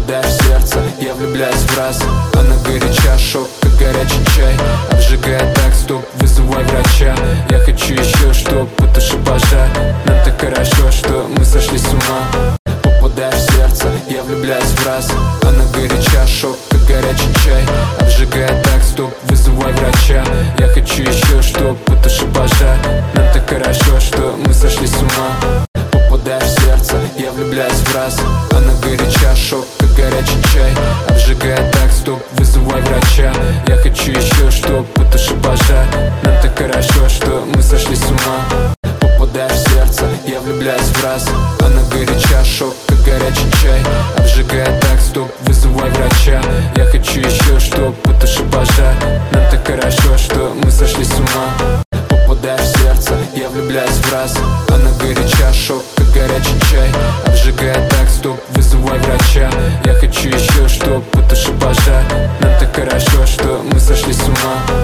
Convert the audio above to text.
Попадаешь в сердце, я влюбляюсь в раз. Она горяча, шок, как горячий чай. Обжигает так, стоп, вызывай врача. Я хочу еще, чтоб потуши пожар. Нам так хорошо, что мы сошли с ума. Попадаешь в сердце, я влюбляюсь в раз. Она горяча, шок, как горячий чай. Обжигает так, стоп, вызывай врача. Я хочу еще, чтоб потуши пожар. Нам так хорошо, что мы сошли с ума. Попадаешь в сердце, я влюбляюсь в раз. Она горяча, шок, как горячий чай. Обжигает так, стоп, вызывай врача. Я хочу еще, чтоб потуши пожар. Нам так хорошо, что мы сошли с ума. Попадаешь в сердце, я влюбляюсь в раз. Она горяча, шок, как горячий чай. Обжигает так, стоп, вызывай врача. Я хочу еще, чтоб потуши пожар. Нам так хорошо, что мы сошли с ума. Попадаешь в сердце, я влюбляюсь в раз. Она горяча, шок, как горячий чай. Обжигает так, стоп, вызывай врача. Я хочу еще, чтоб потуши пожар. Нам так хорошо, что мы сошли с ума.